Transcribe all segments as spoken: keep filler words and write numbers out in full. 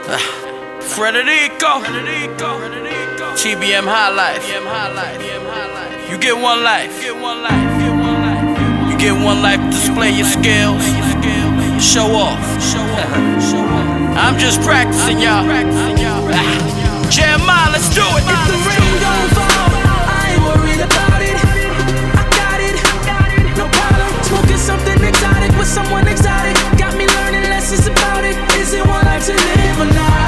Uh, Frederico, T B M High Life. You get one life. You get one life to display your skills, show off. I'm just practicing, y'all. Uh, Jeremiah, let's do it. If the rain don't fall, I ain't worried about it. I got it, no problem. Smoking something exotic with someone exotic. Got me learning lessons about it. Is it one life to live or not?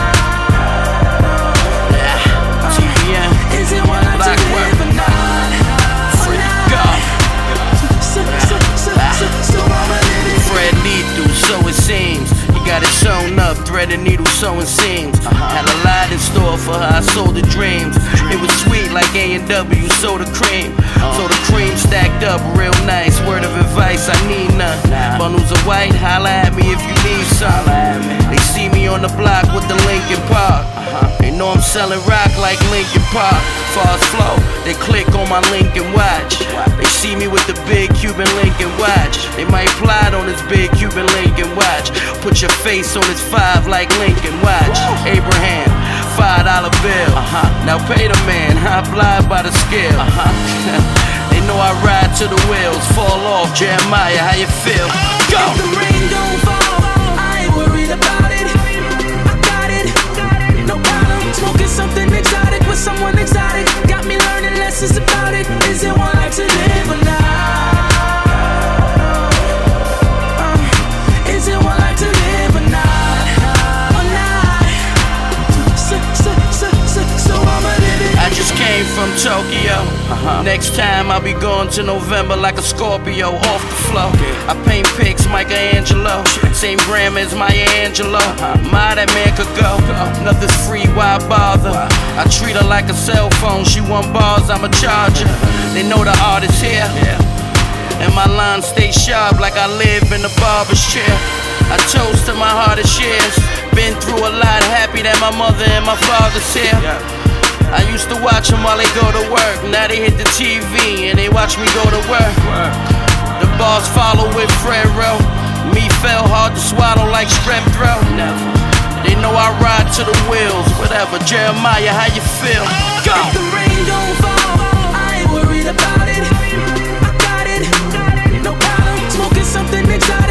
Yeah, T B M. Is it one life Black to live or not? Or not? So, so, so, so, so I'ma live it. Fred Lethal, so it seems. He got it sewn up, thread and needle sewing seams. Had a lot in store for her, I sold the dreams. It was sweet like A and W, soda cream. So the cream stacked up real nice. Word of advice, I need none. Bundles of white, holla at me if you need some. They see me on the block with the Lincoln Park. They know I'm selling rock like Lincoln Park. Fast flow, they click on my Lincoln watch. They see me with the big Cuban Lincoln watch. They might plot on this big Cuban Lincoln watch. Put your face on his five like Lincoln watch. Abraham, five dollar bill. Now pay the man, I blind by the scale. They know I ride till the wheels fall off. Jeremiah, how you feel? Go! If the rain don't fall, I ain't worried about it. I got it, no problem. Smoking something exotic with someone exotic. Got me learning lessons about it. Is it one life to live or not? Uh, is it one life to live or not? Or not? So, so, so, so, so I'ma live it. I just came from Tokyo. Next time I'll be going to November like a Scorpio off the floor. I paint pics, Michelangelo. Same gram as Maya Angelou. My that man could go. Nothing's free, why bother? I treat her like a cell phone. She want bars, I'm a charger. They know the artist here. And my lines stay sharp like I live in the barber's chair. I toast to my hardest years. Been through a lot, happy that my mother and my father's here. I used to watch them while they go to work. Now they hit the T V and they watch me go to work. The boss follow with Fred Rowe. Me fell hard to swallow like strep throat. They know I ride to the wheels. Whatever, Jeremiah, how you feel? Go! If the rain don't fall, I ain't worried about it. I got it, no problem. Smoking something exotic.